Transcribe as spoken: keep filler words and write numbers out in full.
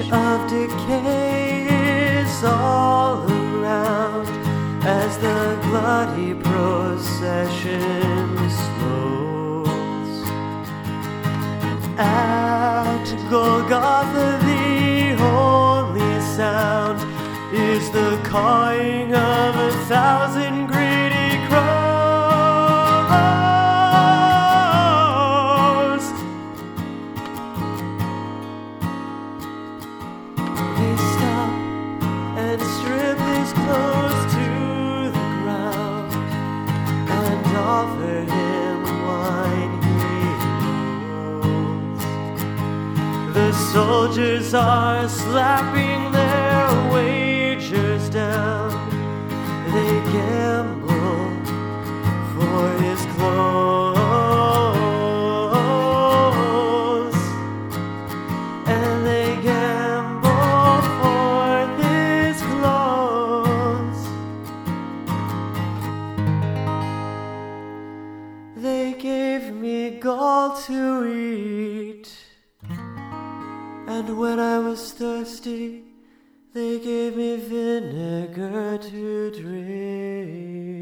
of decay is all around as the bloody procession slows. At Golgotha the only sound is the cawing of a thousand greedy crows. They stop and strip his clothes to the ground and offer him wine he knows. The soldiers are slapping their wagers down. They gamble for his clothes, and they gamble for his clothes. They gave me gall to eat, and when I was thirsty, they gave me vinegar to drink.